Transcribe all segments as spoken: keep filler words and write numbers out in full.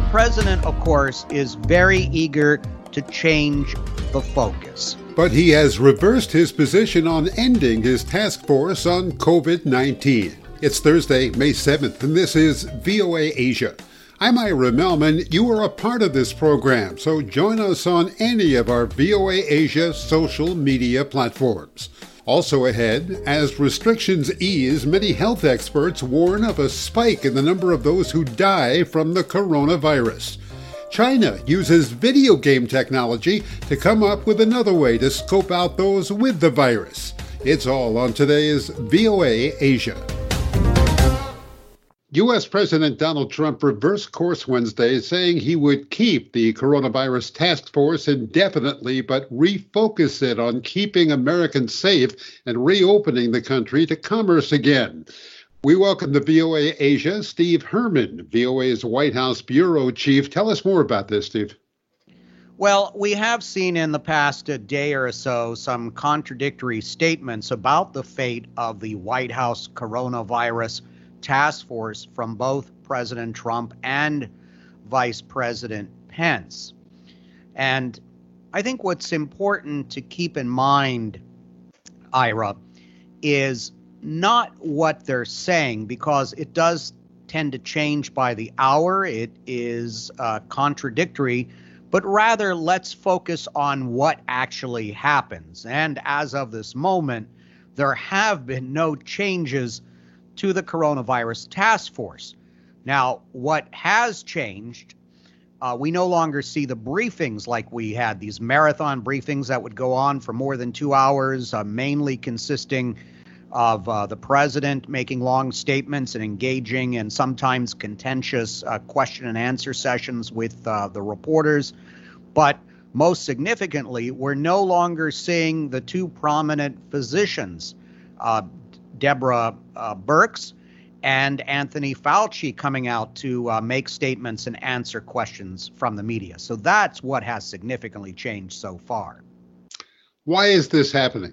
president, of course, is very eager to change the focus. But he has reversed his position on ending his task force on covid nineteen. It's Thursday, May seventh, and this is V O A Asia. I'm Ira Melman. You are a part of this program, so join us on any of our V O A Asia social media platforms. Also ahead, as restrictions ease, many health experts warn of a spike in the number of those who die from the coronavirus. China uses video game technology to come up with another way to scope out those with the virus. It's all on today's V O A Asia. U S. President Donald Trump reversed course Wednesday, saying he would keep the coronavirus task force indefinitely, but refocus it on keeping Americans safe and reopening the country to commerce again. We welcome the V O A Asia, Steve Herman, V O A's White House bureau chief. Tell us more about this, Steve. Well, we have seen in the past day or so some contradictory statements about the fate of the White House coronavirus task force from both President Trump and Vice President Pence. And I think what's important to keep in mind, Ira, is not what they're saying, because it does tend to change by the hour. It is uh, contradictory, but rather let's focus on what actually happens. And as of this moment, there have been no changes to the coronavirus task force. Now, what has changed, uh, we no longer see the briefings like we had, these marathon briefings that would go on for more than two hours, uh, mainly consisting of uh, the president making long statements and engaging in sometimes contentious uh, question and answer sessions with uh, the reporters. But most significantly, we're no longer seeing the two prominent physicians, uh, Deborah uh, Birx and Anthony Fauci, coming out to uh, make statements and answer questions from the media. So that's what has significantly changed so far. Why is this happening?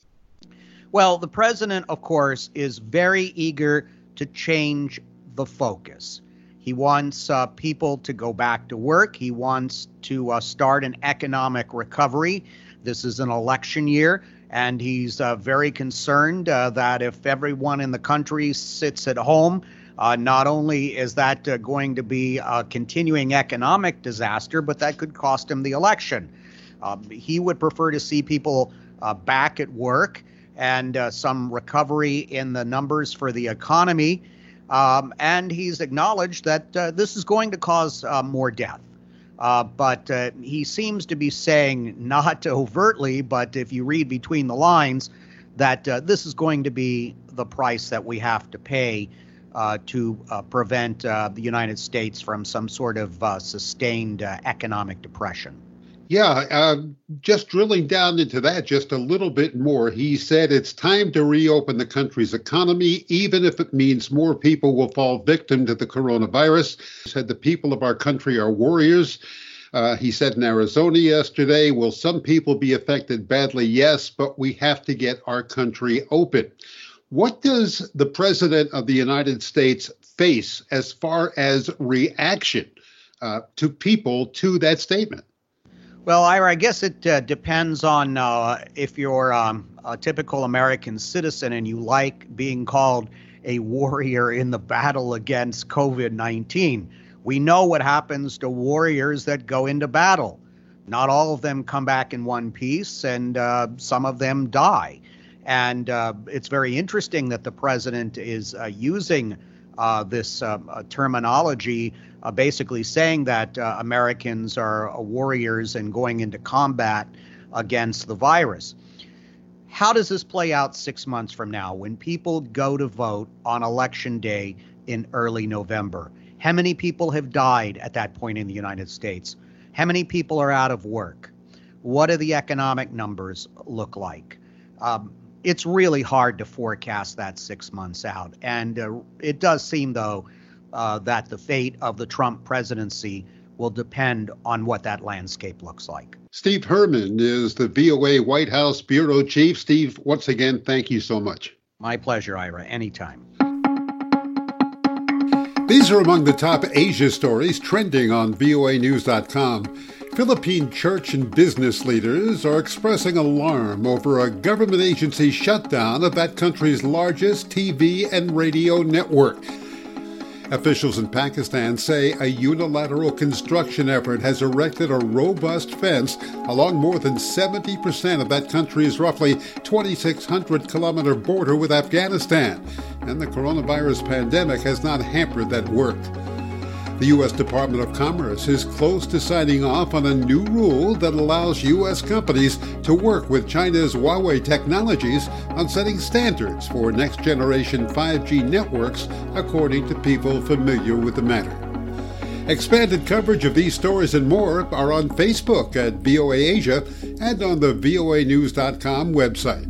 Well, the president, of course, is very eager to change the focus. He wants uh, people to go back to work. He wants to uh, start an economic recovery. This is an election year, and he's uh, very concerned uh, that if everyone in the country sits at home, uh, not only is that uh, going to be a continuing economic disaster, but that could cost him the election. Uh, he would prefer to see people uh, back at work and uh, some recovery in the numbers for the economy. Um, and he's acknowledged that uh, this is going to cause uh, more death. Uh, but uh, he seems to be saying, not overtly, but if you read between the lines, that uh, this is going to be the price that we have to pay uh, to uh, prevent uh, the United States from some sort of uh, sustained uh, economic depression. Yeah, uh, just drilling down into that just a little bit more, he said it's time to reopen the country's economy, even if it means more people will fall victim to the coronavirus. He said the people of our country are warriors. Uh, he said in Arizona yesterday, will some people be affected badly? Yes, but we have to get our country open. What does the president of the United States face as far as reaction uh, to people to that statement? Well, Ira, I guess it uh, depends on uh, if you're um, a typical American citizen and you like being called a warrior in the battle against covid nineteen. We know what happens to warriors that go into battle. Not all of them come back in one piece, and uh, some of them die. And uh, it's very interesting that the president is uh, using uh, this uh, terminology, Uh, basically saying that uh, Americans are uh, warriors and going into combat against the virus. How does this play out six months from now when people go to vote on election day in early November? How many people have died at that point in the United States? How many people are out of work? What do the economic numbers look like? Um, it's really hard to forecast that six months out. And uh, it does seem, though, Uh, that the fate of the Trump presidency will depend on what that landscape looks like. Steve Herman is the V O A White House bureau chief. Steve, once again, thank you so much. My pleasure, Ira. Anytime. These are among the top Asia stories trending on V O A news dot com. Philippine church and business leaders are expressing alarm over a government agency shutdown of that country's largest T V and radio network. Officials in Pakistan say a unilateral construction effort has erected a robust fence along more than seventy percent of that country's roughly twenty-six hundred kilometer border with Afghanistan, and the coronavirus pandemic has not hampered that work. The U S Department of Commerce is close to signing off on a new rule that allows U S companies to work with China's Huawei Technologies on setting standards for next-generation five G networks, according to people familiar with the matter. Expanded coverage of these stories and more are on Facebook at V O A Asia and on the V O A news dot com website.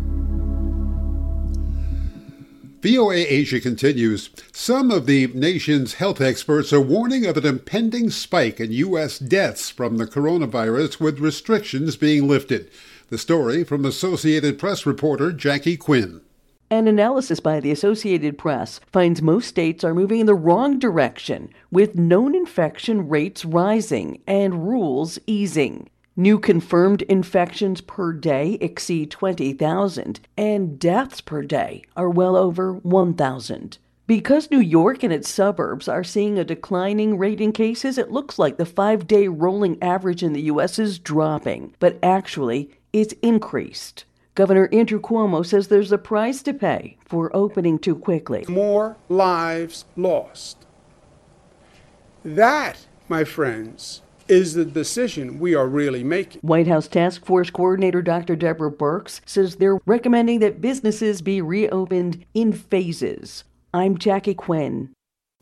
V O A Asia continues. Some of the nation's health experts are warning of an impending spike in U S deaths from the coronavirus with restrictions being lifted. The story from Associated Press reporter Jackie Quinn. An analysis by the Associated Press finds most states are moving in the wrong direction, with known infection rates rising and rules easing. New confirmed infections per day exceed twenty thousand, and deaths per day are well over one thousand. Because New York and its suburbs are seeing a declining rate in cases, it looks like the five-day rolling average in the U S is dropping, but actually it's increased. Governor Andrew Cuomo says there's a price to pay for opening too quickly. More lives lost. That, my friends, is the decision we are really making. White House Task Force Coordinator Doctor Deborah Birx says they're recommending that businesses be reopened in phases. I'm Jackie Quinn.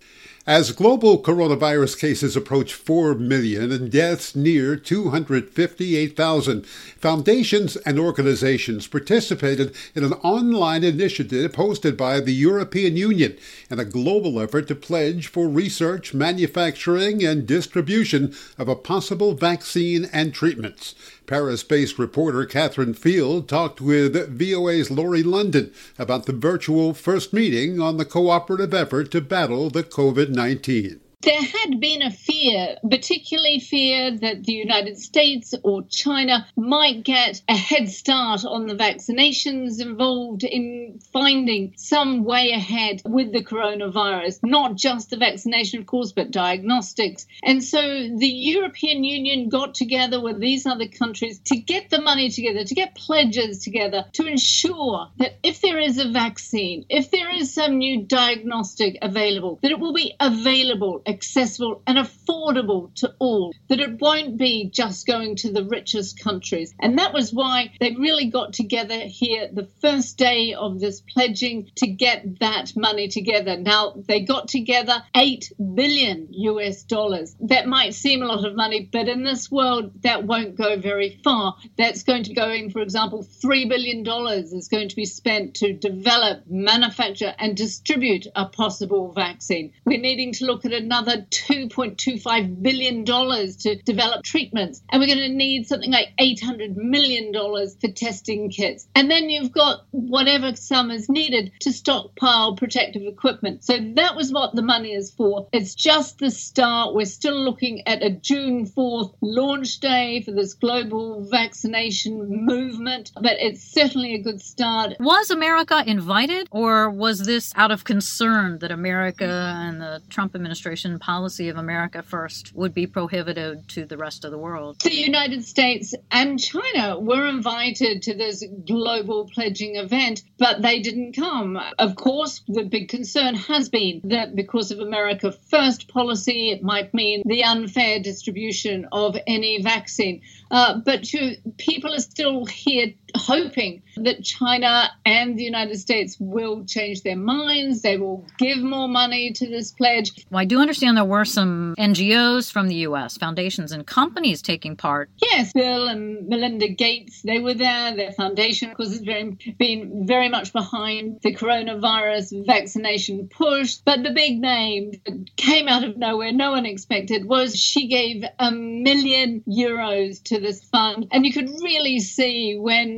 As global coronavirus cases approach four million and deaths near two hundred fifty-eight thousand, foundations and organizations participated in an online initiative hosted by the European Union in a global effort to pledge for research, manufacturing, and distribution of a possible vaccine and treatments. Paris-based reporter Catherine Field talked with V O A's Laurie London about the virtual first meeting on the cooperative effort to battle the COVID nineteen. There had been a fear, particularly fear that the United States or China might get a head start on the vaccinations involved in finding some way ahead with the coronavirus, not just the vaccination, of course, but diagnostics. And so the European Union got together with these other countries to get the money together, to get pledges together, to ensure that if there is a vaccine, if there is some new diagnostic available, that it will be available, accessible and affordable to all, that it won't be just going to the richest countries. And that was why they really got together here the first day of this pledging to get that money together. Now, they got together eight billion U S dollars. That might seem a lot of money, but in this world, that won't go very far. That's going to go in, for example, three billion dollars is going to be spent to develop, manufacture and distribute a possible vaccine. We're needing to look at another Another two point two five billion dollars to develop treatments. And we're going to need something like eight hundred million dollars for testing kits. And then you've got whatever sum is needed to stockpile protective equipment. So that was what the money is for. It's just the start. We're still looking at a June fourth launch day for this global vaccination movement, but it's certainly a good start. Was America invited, or was this out of concern that America and the Trump administration policy of America first would be prohibited to the rest of the world? The United States and China were invited to this global pledging event, but they didn't come. Of course, the big concern has been that because of America First policy, it might mean the unfair distribution of any vaccine. Uh, but you, people are still here hoping that China and the United States will change their minds. They will give more money to this pledge. Well, I do understand there were some N G Os from the U S, foundations and companies taking part. Yes, Bill and Melinda Gates, they were there. Their foundation, of course, has very, been very much behind the coronavirus vaccination push. But the big name that came out of nowhere, no one expected, was she gave a million euros to this fund. And you could really see when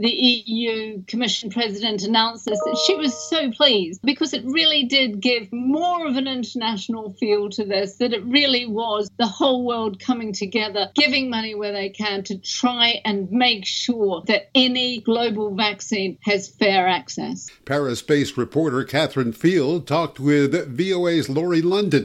the E U Commission President announced this, that she was so pleased because it really did give more of an international feel to this, that it really was the whole world coming together, giving money where they can to try and make sure that any global vaccine has fair access. Paris-based reporter Catherine Field talked with V O A's Laurie London.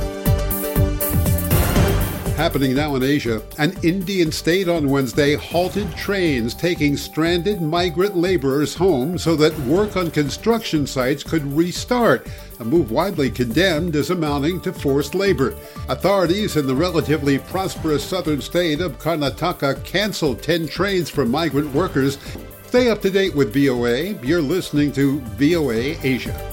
Happening now in Asia, an Indian state on Wednesday halted trains taking stranded migrant laborers home so that work on construction sites could restart, a move widely condemned as amounting to forced labor. Authorities in the relatively prosperous southern state of Karnataka canceled ten trains for migrant workers. Stay up to date with V O A. You're listening to V O A Asia.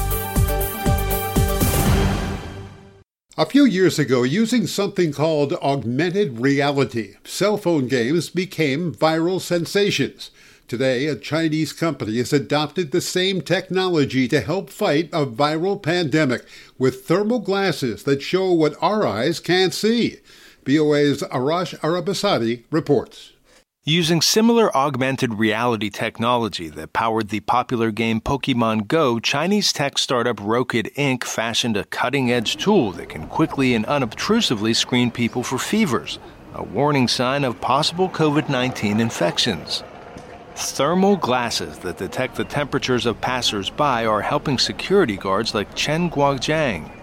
A few years ago, using something called augmented reality, cell phone games became viral sensations. Today, a Chinese company has adopted the same technology to help fight a viral pandemic with thermal glasses that show what our eyes can't see. V O A's Arash Arabasadi reports. Using similar augmented reality technology that powered the popular game Pokemon Go, Chinese tech startup Rokid Incorporated fashioned a cutting-edge tool that can quickly and unobtrusively screen people for fevers, a warning sign of possible covid nineteen infections. Thermal glasses that detect the temperatures of passers-by are helping security guards like Chen Guojiang.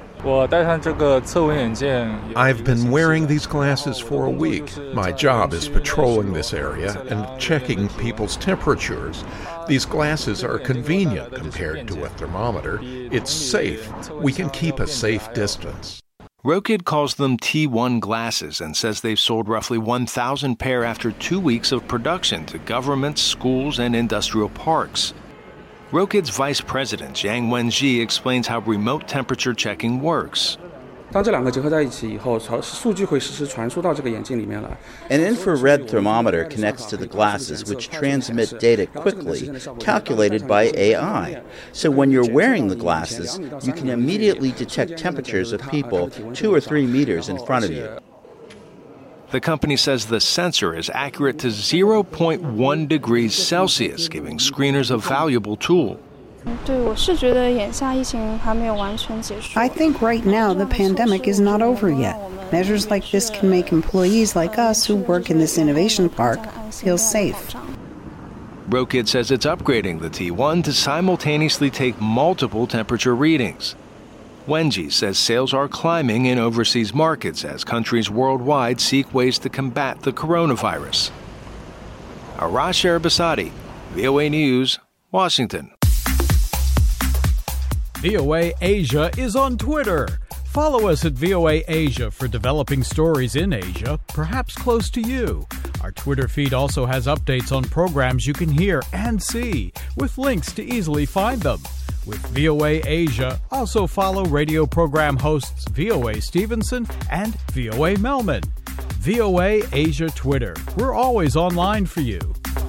I've been wearing these glasses for a week. My job is patrolling this area and checking people's temperatures. These glasses are convenient compared to a thermometer. It's safe. We can keep a safe distance. Rokid calls them T one glasses and says they've sold roughly one thousand pair after two weeks of production to governments, schools, and industrial parks. Rokid's vice president, Zhang Wenji, explains how remote temperature checking works. An infrared thermometer connects to the glasses, which transmit data quickly, calculated by A I. So when you're wearing the glasses, you can immediately detect temperatures of people two or three meters in front of you. The company says the sensor is accurate to zero point one degrees Celsius, giving screeners a valuable tool. I think right now the pandemic is not over yet. Measures like this can make employees like us who work in this innovation park feel safe. Rokid says it's upgrading the T one to simultaneously take multiple temperature readings. Wenji says sales are climbing in overseas markets as countries worldwide seek ways to combat the coronavirus. Arash Arabasadi, V O A News, Washington. V O A Asia is on Twitter. Follow us at V O A Asia for developing stories in Asia, perhaps close to you. Our Twitter feed also has updates on programs you can hear and see, with links to easily find them. With V O A Asia, also follow radio program hosts V O A Stevenson and V O A Melman. V O A Asia Twitter. We're always online for you.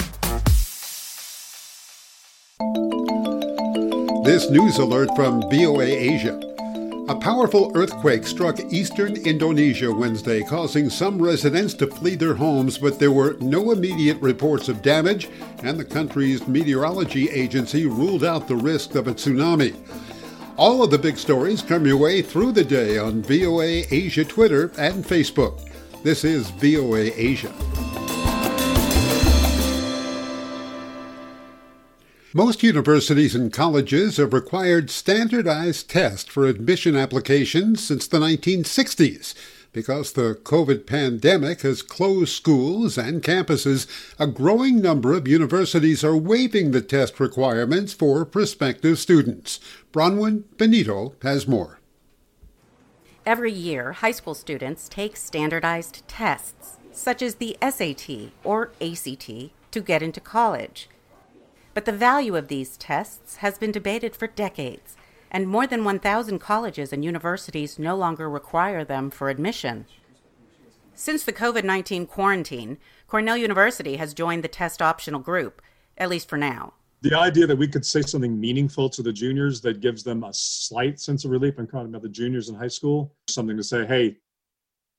This news alert from V O A Asia. A powerful earthquake struck eastern Indonesia Wednesday, causing some residents to flee their homes, but there were no immediate reports of damage, and the country's meteorology agency ruled out the risk of a tsunami. All of the big stories come your way through the day on V O A Asia Twitter and Facebook. This is V O A Asia. Most universities and colleges have required standardized tests for admission applications since the nineteen sixties. Because the COVID pandemic has closed schools and campuses, a growing number of universities are waiving the test requirements for prospective students. Bronwyn Benito has more. Every year, high school students take standardized tests, such as the S A T or A C T, to get into college. But the value of these tests has been debated for decades, and more than one thousand colleges and universities no longer require them for admission. Since the COVID nineteen quarantine, Cornell University has joined the test optional group, at least for now. The idea that we could say something meaningful to the juniors that gives them a slight sense of relief, I'm talking about the juniors in high school, something to say, hey,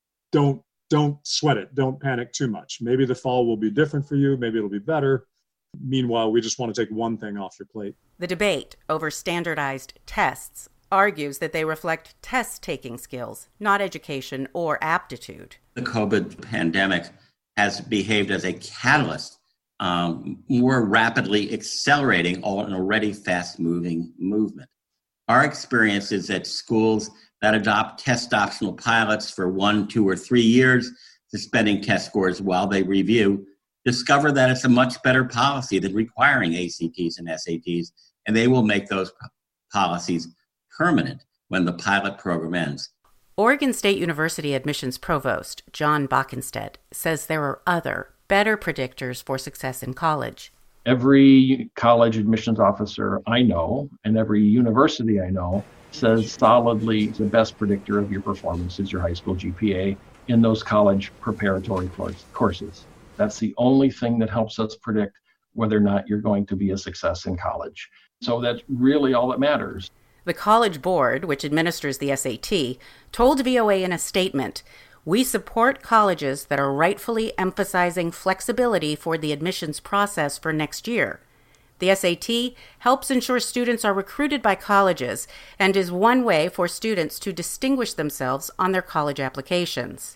don't don't sweat it, don't panic too much. Maybe the fall will be different for you, maybe it'll be better. Meanwhile, we just want to take one thing off your plate. The debate over standardized tests argues that they reflect test-taking skills, not education or aptitude. The COVID pandemic has behaved as a catalyst, um, more rapidly accelerating an already fast-moving movement. Our experience is that schools that adopt test optional pilots for one, two, or three years, suspending test scores while they review, discover that it's a much better policy than requiring A C Ts and S A Ts, and they will make those policies permanent when the pilot program ends. Oregon State University admissions provost John Bockenstead says there are other, better predictors for success in college. Every college admissions officer I know, and every university I know, says solidly the best predictor of your performance is your high school G P A in those college preparatory courses. That's the only thing that helps us predict whether or not you're going to be a success in college. So that's really all that matters. The College Board, which administers the S A T, told V O A in a statement, "We support colleges that are rightfully emphasizing flexibility for the admissions process for next year. The S A T helps ensure students are recruited by colleges and is one way for students to distinguish themselves on their college applications."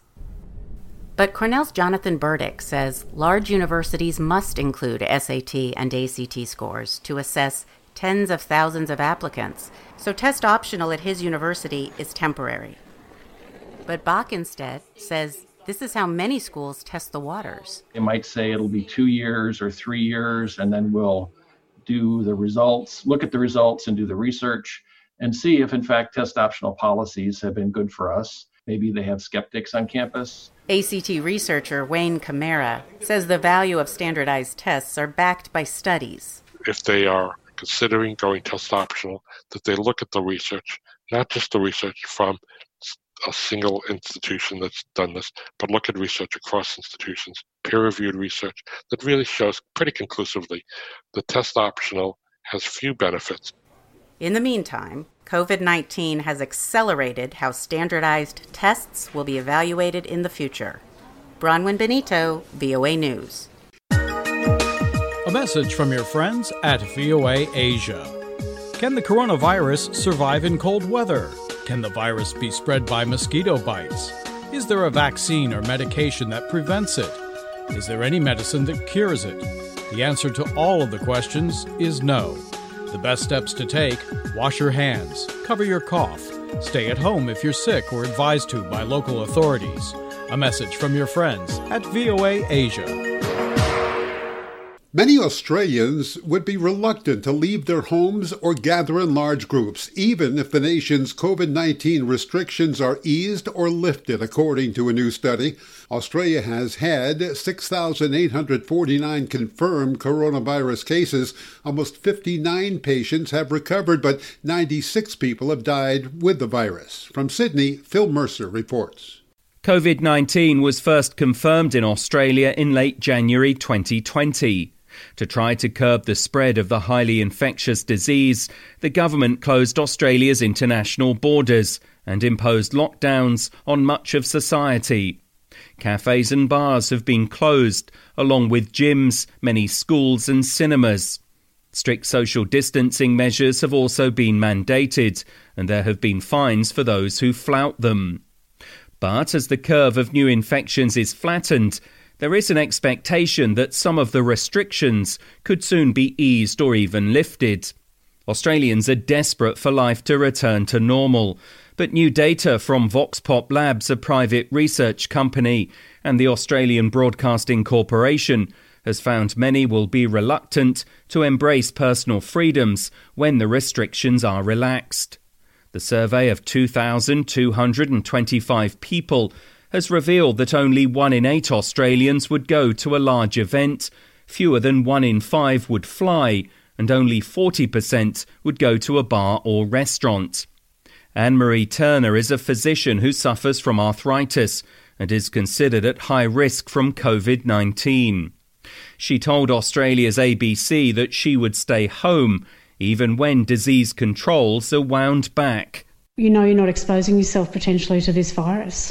But Cornell's Jonathan Burdick says large universities must include S A T and A C T scores to assess tens of thousands of applicants, so test optional at his university is temporary. But Bockenstead says this is how many schools test the waters. They might say it'll be two years or three years, and then we'll do the results, look at the results and do the research and see if, in fact, test optional policies have been good for us. Maybe they have skeptics on campus. A C T researcher Wayne Camara says the value of standardized tests are backed by studies. If they are considering going test optional, that they look at the research, not just the research from a single institution that's done this, but look at research across institutions, peer-reviewed research that really shows pretty conclusively that test optional has few benefits. In the meantime, COVID nineteen has accelerated how standardized tests will be evaluated in the future. Bronwyn Benito, V O A News. A message from your friends at V O A Asia. Can the coronavirus survive in cold weather? Can the virus be spread by mosquito bites? Is there a vaccine or medication that prevents it? Is there any medicine that cures it? The answer to all of the questions is no. The best steps to take: wash your hands, cover your cough, stay at home if you're sick or advised to by local authorities. A message from your friends at V O A Asia. Many Australians would be reluctant to leave their homes or gather in large groups, even if the nation's COVID nineteen restrictions are eased or lifted, according to a new study. Australia has had six thousand eight hundred forty-nine confirmed coronavirus cases. Almost fifty-nine patients have recovered, but ninety-six people have died with the virus. From Sydney, Phil Mercer reports. COVID nineteen was first confirmed in Australia in late January twenty twenty. To try to curb the spread of the highly infectious disease, the government closed Australia's international borders and imposed lockdowns on much of society. Cafes and bars have been closed, along with gyms, many schools and cinemas. Strict social distancing measures have also been mandated, and there have been fines for those who flout them. But as the curve of new infections is flattened, there is an expectation that some of the restrictions could soon be eased or even lifted. Australians are desperate for life to return to normal, but new data from VoxPop Labs, a private research company, and the Australian Broadcasting Corporation, has found many will be reluctant to embrace personal freedoms when the restrictions are relaxed. The survey of two thousand two hundred twenty-five people has revealed that only one in eight Australians would go to a large event, fewer than one in five would fly, and only forty percent would go to a bar or restaurant. Anne-Marie Turner is a physician who suffers from arthritis and is considered at high risk from COVID nineteen. She told Australia's A B C that she would stay home even when disease controls are wound back. You know you're not exposing yourself potentially to this virus.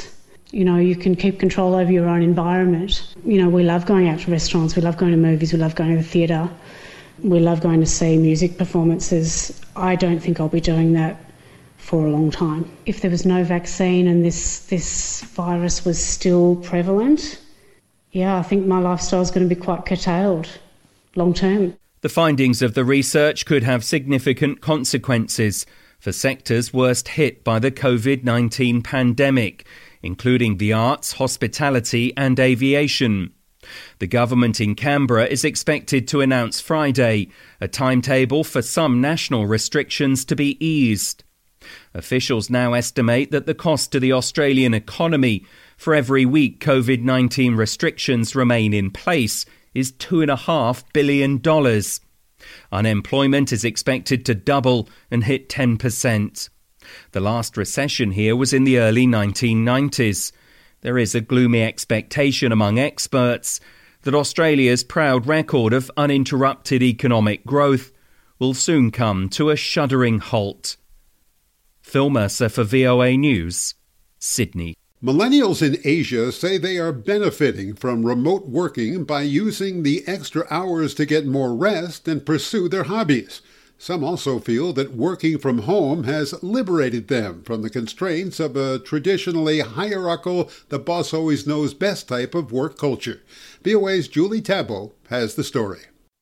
You know, you can keep control over your own environment. You know, we love going out to restaurants, we love going to movies, we love going to the theatre, we love going to see music performances. I don't think I'll be doing that for a long time. If there was no vaccine and this this virus was still prevalent, yeah, I think my lifestyle is going to be quite curtailed long term. The findings of the research could have significant consequences for sectors worst hit by the COVID nineteen pandemic, including the arts, hospitality and aviation. The government in Canberra is expected to announce Friday a timetable for some national restrictions to be eased. Officials now estimate that the cost to the Australian economy for every week COVID nineteen restrictions remain in place is two point five billion dollars. Unemployment is expected to double and hit ten percent. The last recession here was in the early nineteen nineties. There is a gloomy expectation among experts that Australia's proud record of uninterrupted economic growth will soon come to a shuddering halt. Phil Mercer for V O A News, Sydney. Millennials in Asia say they are benefiting from remote working by using the extra hours to get more rest and pursue their hobbies. Some also feel that working from home has liberated them from the constraints of a traditionally hierarchical, the boss always knows best type of work culture. V O A's Julie Tabo has the story.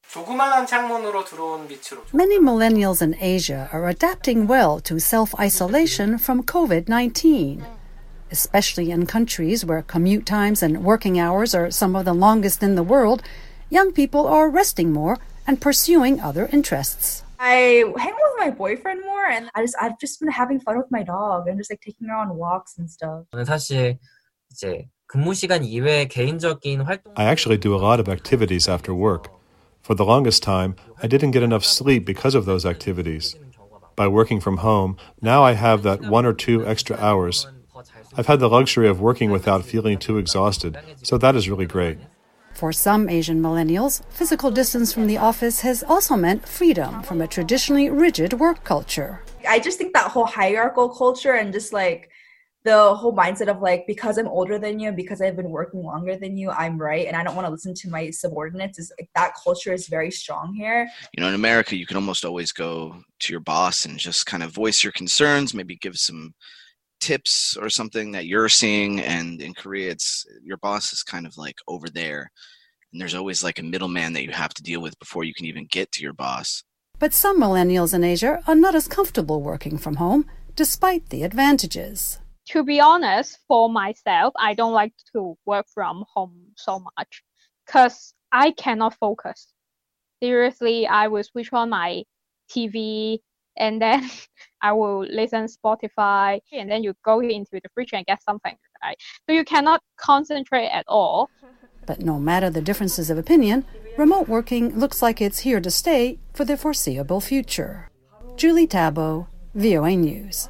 Many millennials in Asia are adapting well to self-isolation from COVID nineteen. Especially in countries where commute times and working hours are some of the longest in the world, young people are resting more and pursuing other interests. I hang with my boyfriend more, and I just I've just been having fun with my dog and just like taking her on walks and stuff. 사실 이제 근무 시간 이외의 개인적인 활동. I actually do a lot of activities after work. For the longest time, I didn't get enough sleep because of those activities. By working from home, now I have that one or two extra hours. I've had the luxury of working without feeling too exhausted, so that is really great. For some Asian millennials, physical distance from the office has also meant freedom from a traditionally rigid work culture. I just think that whole hierarchical culture and just like the whole mindset of like, because I'm older than you, because I've been working longer than you, I'm right, and I don't want to listen to my subordinates, is like that culture is very strong here. You know, in America, you can almost always go to your boss and just kind of voice your concerns, maybe give some tips or something that you're seeing, and in Korea it's your boss is kind of like over there, and there's always like a middleman that you have to deal with before you can even get to your boss. But some millennials in Asia are not as comfortable working from home, despite the advantages. To be honest, for myself, I don't like to work from home so much because I cannot focus. Seriously, I will switch on my T V and then I will listen Spotify, and then you go into the fridge and get something, right? So you cannot concentrate at all. But no matter the differences of opinion, remote working looks like it's here to stay for the foreseeable future. Julie Tabo, V O A News.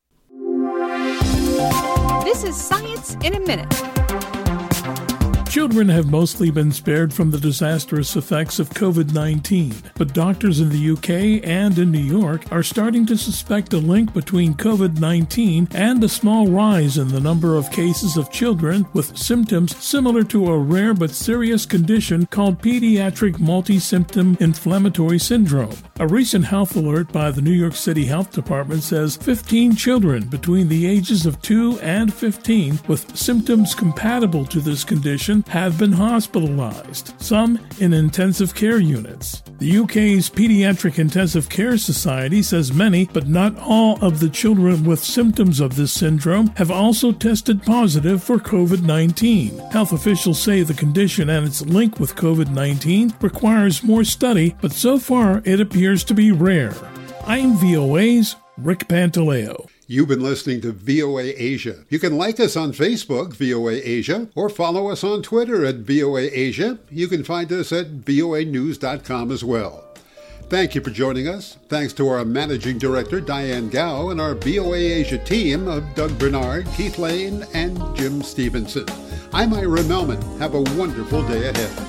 This is Science in a Minute. Children have mostly been spared from the disastrous effects of COVID nineteen, but doctors in the U K and in New York are starting to suspect a link between COVID nineteen and a small rise in the number of cases of children with symptoms similar to a rare but serious condition called pediatric multi-symptom inflammatory syndrome. A recent health alert by the New York City Health Department says fifteen children between the ages of two and fifteen with symptoms compatible to this condition have been hospitalized, some in intensive care units. The U K's Pediatric Intensive Care Society says many, but not all, of the children with symptoms of this syndrome have also tested positive for COVID nineteen. Health officials say the condition and its link with COVID nineteen requires more study, but so far it appears to be rare. I'm V O A's Rick Pantaleo. You've been listening to V O A Asia. You can like us on Facebook, V O A Asia, or follow us on Twitter at V O A Asia. You can find us at V O A news dot com as well. Thank you for joining us. Thanks to our Managing Director, Diane Gao, and our V O A Asia team of Doug Bernard, Keith Lane, and Jim Stevenson. I'm Ira Melman. Have a wonderful day ahead.